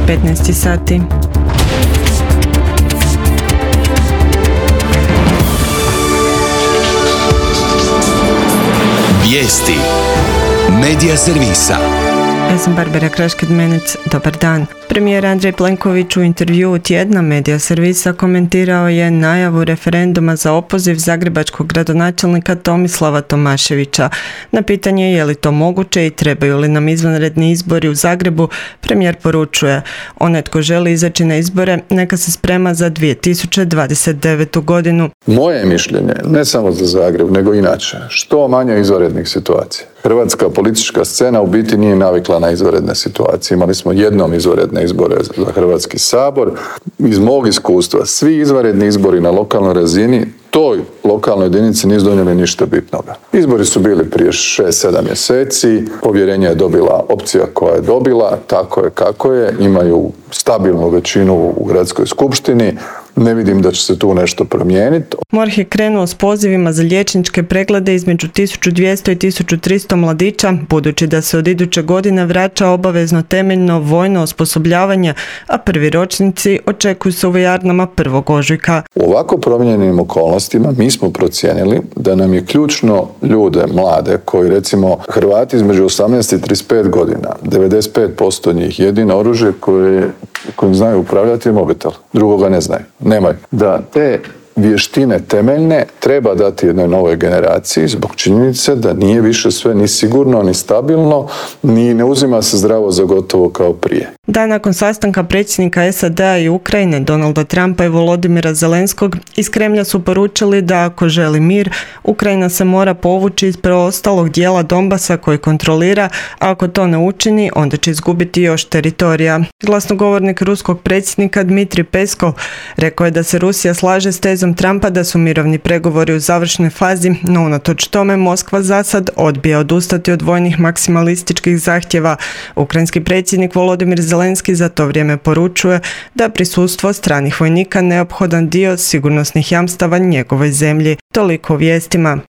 15 sati. Vijesti Medija servisa. Ja sam Barbara Kraškid-Menec, dobar dan. Premijer Andrej Plenković u intervjuu tjedna Medija servisa komentirao je najavu referenduma za opoziv zagrebačkog gradonačelnika Tomislava Tomaševića. Na pitanje je li to moguće i trebaju li nam izvanredni izbori u Zagrebu, premijer poručuje: onaj tko želi izaći na izbore, neka se sprema za 2029. godinu. Moje mišljenje, ne samo za Zagreb, nego inače, što manje izvanrednih situacija. Hrvatska politička scena u biti nije navikla na izvanredne situacije. Imali smo jednom izvanredne izbore za Hrvatski sabor. Iz mog iskustva, svi izvanredni izbori na lokalnoj razini toj lokalnoj jedinici nisu donijeli ništa bitnoga. Izbori su bili prije 6-7 mjeseci, povjerenje je dobila opcija koja je dobila, tako je kako je, imaju stabilnu većinu u gradskoj skupštini. Ne vidim da će se tu nešto promijeniti. MORH je krenuo s pozivima za liječničke preglede između 1200 i 1300 mladića, budući da se od iduće godine vraća obavezno temeljno vojno osposobljavanje, a prvi ročnici očekuju se u vojarnama 1. ožujka. U ovako promijenjenim okolnostima mi smo procijenili da nam je ključno ljude, mlade, koji recimo Hrvati između 18 i 35 godina, 95% njih, jedino oružje kojim znaju upravljati je mobitel, drugoga ne znaju. Nemaju. Da te vještine temeljne treba dati jednoj novoj generaciji zbog činjenice da nije više sve ni sigurno, ni stabilno, ni ne uzima se zdravo za gotovo kao prije. Dan nakon sastanka predsjednika SAD-a i Ukrajine, Donalda Trumpa i Volodimira Zelenskog, iz Kremlja su poručili da ako želi mir, Ukrajina se mora povući iz preostalog dijela Donbasa koji kontrolira, a ako to ne učini, onda će izgubiti još teritorija. Glasnogovornik ruskog predsjednika Dmitrij Peskov rekao je da se Rusija slaže s tezom Trumpa da su mirovni pregovori u završnoj fazi, no unatoč tome Moskva zasad odbija odustati od vojnih maksimalističkih zahtjeva. Ukrajinski predsjednik Volodimir Zelenski za to vrijeme poručuje da prisustvo stranih vojnika neophodan dio sigurnosnih jamstava njegovoj zemlji. Toliko u vijestima.